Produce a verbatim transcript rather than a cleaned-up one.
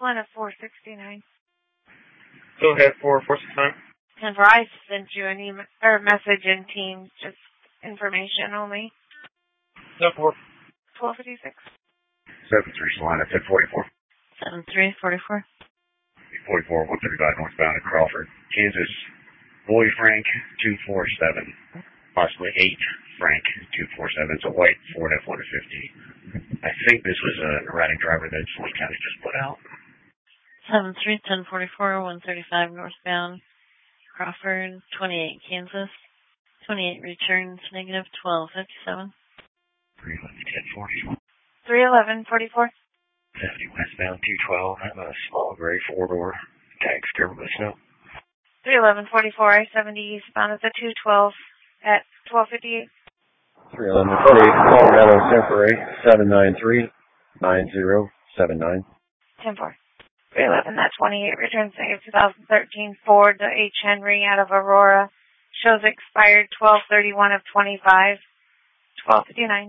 one of four sixty-nine. Go ahead for four sixty-nine. And Verizon sent you an email or message in Teams, just information only. No, four. twelve fifty-six. seven three Salina, ten forty-four. seven three forty-four. forty-four, one thirty-five northbound at Crawford, Kansas. Boy Frank, two four seven. Possibly eight Frank, two four seven. It's a white Ford F one fifty. I think this was an erratic driver that Lee County just put out. seven three ten forty-four, one thirty-five northbound, Crawford, twenty-eight Kansas. twenty-eight returns, negative twelve fifty-seven. three eleven ten forty-four. three eleven forty-four. seventy westbound, two twelve. I'm a small gray four-door. Tags covered with snow. three eleven forty-four, I seventy eastbound at the two twelve at twelve fifty-eight. three eleven forty, Colorado Temporary, seven nine three nine zero seven nine. ten four. three eleven, that twenty-eight returns negative two thousand thirteen Ford, the H. Henry out of Aurora. Shows expired twelve thirty-one of twenty-five. twelve fifty-nine.